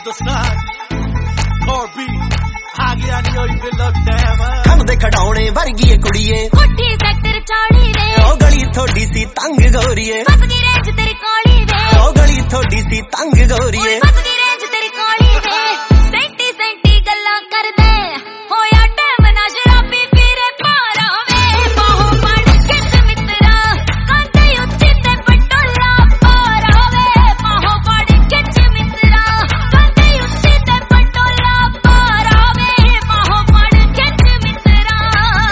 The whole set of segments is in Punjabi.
ਕੰਮ ਦੇ ਖਡਾਉਣੇ ਵਰਗੀ ਕੁੜੀਏ ਕੋਠੀ ਸੈਕਟਰ 40 ਵੇ ਉਹ ਗਲੀ ਥੋੜੀ ਸੀ ਤੰਗ ਗੋਰੀਏ ਫਸ ਗਈ ਰੇਂਜ ਤੇਰੀ ਕਾਲੀ ਵੇ ਉਹ ਗਲੀ ਥੋੜੀ ਸੀ ਤੰਗ ਗੋਰੀਏ ਫਸ ਗਈ ਰੇਂਜ ਤੇਰੀ ਕਾਲੀ ਵੇ ਸੈਂਟੀ ਸੈਂਟੀ ਗੱਲਾਂ ਕਰਦੇ ਹੋਇਆ ਟਾਈਮ ਨਾ ਸ਼ਰਾਬੀ ਵੀਰੇ ਪਾਰਾ ਵੇ ਬਾਹੋਂ ਫੜ ਕਿਸ ਮਿੱਤਰਾ ਕੰਦੇ ਉੱਤੇ ਤੇ ਪਟੋਲਾ ਪਾਰਾ ਵੇ ਬਾਹੋਂ ਫੜ ਕਿਸ ਮਿੱਤਰਾ ਕੰਦੇ ਉੱਤੇ ਤੇ ਪਟੋਲਾ ਪਾਰਾ ਵੇ ਬਾਹੋਂ ਫੜ ਕਿਸ ਮਿੱਤਰਾ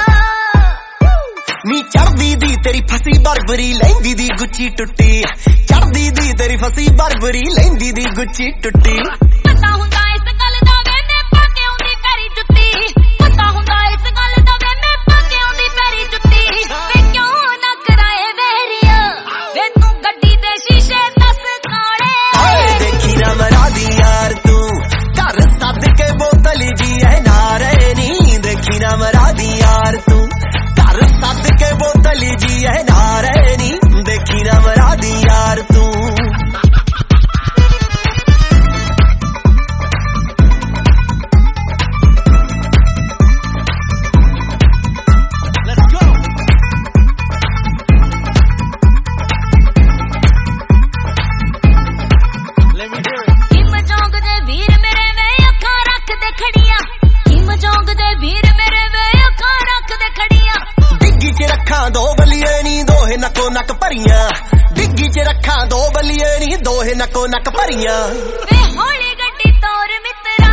ਨੀ ਚੜਦੀ ਦੀ ਤੇਰੀ ਫਸੀ ਬਰਬਰੀ ਲੈਂਦੀ ਦੀ ਗੁੱਚੀ ਟੁੱਟੀ ਚੜਦੀ ਦੀ ਤੇਰੀ ਫਸੀ ਬਰਬਰੀ ਲੈਂਦੀ ਦੀ ਗੁੱਚੀ ਟੁੱਟੀ ਪਤਾ ਹੁੰਦਾ ਇਸ ਗੱਲ ਦਾ ਵੇ ਮੈਂ ਪਾ ਕੇ ਆਉਂਦੀ ਪੈਰੀ ਜੁੱਤੀ ਪਤਾ ਹੁੰਦਾ ਇਸ ਗੱਲ ਦਾ ਵੇ ਮੈਂ ਪਾ ਕੇ ਆਉਂਦੀ ਪੈਰੀ ਜੁੱਤੀ ਵੇ ਕਿਉਂ ਨਾ ਕਰਾਏ ਵਹਿਰੀਆ ਵੇ ਤੂੰ ਗੱਡੀ ਦੇ ਸ਼ੀਸ਼ੇ ਦੱਸ ਕਾਲੇ ਓਏ ਦੇਖੀ ਨਾ ਮਰਾਦੀ ਯਾਰ ਤੂੰ ਘਰ ਸੱਦ ਕੇ ਬੋਤਲ ਜੀ ਐ ਨਾਰੇ ਨੀ ਦੇਖੀ ਨਾ ਮਰਾਦੀ ਯਾਰ ਤੂੰ ਘਰ ਸੱਦ ਕੇ ਬੋਤਲ ਜੀ ਐ ਨਾਰੇ ਨੀ ਦੇਖੀ ਨਾ ਮਰਾਦੀ ਯਾਰ ਤੂੰ ਦੋ ਬਲੀਏ ਨੀ ਦੋਹੇ ਨੱਕੋ ਨੱਕ ਭਰੀਆਂ ਡਿੱਗੀ ਚ ਰੱਖਾਂ ਦੋ ਬਲੀਏ ਨੀ ਦੋਹੇ ਨੱਕੋ ਨੱਕ ਭਰੀਆਂ ਵੇ ਹੌਲੀ ਗੱਡੀ ਤੋਰ ਮਿੱਤਰਾ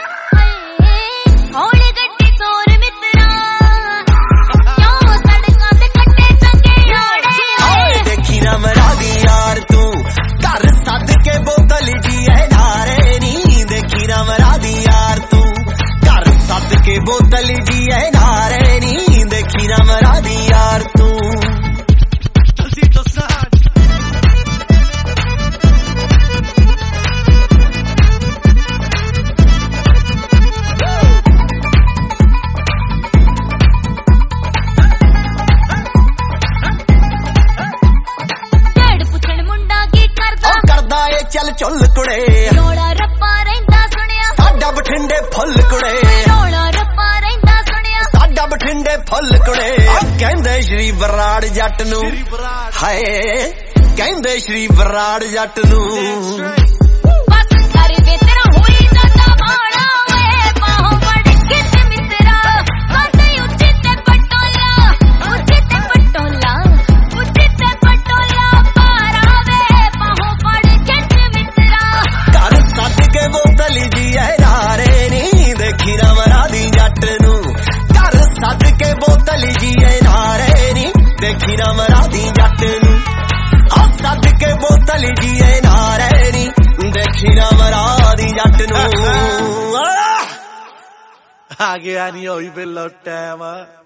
ਹੌਲੀ ਗੱਡੀ ਤੋਰ ਮਿੱਤਰਾ ਕਿਉਂ ਸੜਕਾਂ ਤੇ ਕੱਟੇ ਚੰਗੇ ਯਾਰੇ ਓਏ ਦੇਖੀ ਨਾ ਮਰਾਦੀ ਯਾਰ ਤੂੰ ਘਰ ਸੱਦ ਕੇ ਬੋਤਲ ਜੀ ਐ ਨਾਰੇ ਨੀ ਦੇਖੀ ਨਾ ਮਰਾਦੀ ਯਾਰ ਤੂੰ ਘਰ ਸੱਦ ਕੇ ਬੋਤਲ ਜੀ ਐ ਨਾਰੇ ਨੀ ਦੇਖੀ ਨਾ ਮਰਾਦੀ ਯਾਰ ਤੂੰ ਚੱਲ ਚੁੱਲ ਕੁੜੇ ਰੋਲਾ ਰੱਪਾ ਰਹਿੰਦਾ ਸੁਣਿਆ ਸਾਡਾ ਬਠਿੰਡੇ ਫੁੱਲ ਕੁੜੇ ਰੋਲਾ ਰੱਪਾ ਰਹਿੰਦਾ ਸੁਣਿਆ ਸਾਡਾ ਬਠਿੰਡੇ ਫੁੱਲ ਕੁੜੇ ਕਹਿੰਦੇ ਸ਼੍ਰੀ ਬਰਾੜ ਜੱਟ ਨੂੰ ਹਾਏ ਕਹਿੰਦੇ ਸ਼੍ਰੀ ਬਰਾੜ ਜੱਟ ਨੂੰ ਬਸ ਕਰ ਵੇ ਤੇਰਾ ਹੋਈ ਜਾਂਦਾ ਬਾੜਾ ਵੇ ਬਾਹੋਂ ਫੜ ਕਿਸ ਮਿੱਤਰਾ ਕੰਦੇ ਉੱਤੇ ਤੇ ਪਟੋਲਾ ਉੱਤੇ ਤੇ ਪਟੋਲਾ ਉੱਤੇ ਤੇ ਪਟੋਲਾ ਪਾਰਾ ਵੇ ਬਾਹੋਂ ਫੜ ਕਿਸ ਮਿੱਤਰਾ ਘਰ ਸੱਦ ਕੇ ਬੋਤਲ ਜੀ ਐ ਨਾਰੇ ਨੀ ਦੇਖੀ ਨਾ ਮਰਾਦੀ ਜੱਟ ਨੂੰ ਘਰ ਸੱਦ ਕੇ ਬੋਤਲ ਜੀ ਐ ਨਾਰੇ ਨੀ ਦੇਖੀ ਨਾ ਮਰਾਦੀ ਜੱਟ ਨੂੰ ਆ ਸੱਦ ਕੇ ਬੋਤਲ ਜੀ ਐ ਨਾਰੇ ਨੀ ਦੇਖੀ ਨਾ ਮਰਾਦੀ ਜੱਟ ਨੂੰ ਆ ਗਿਆ ਨਹੀਂ ਹੋਈ ਬਿੱਲੋ ਟਾਈਮ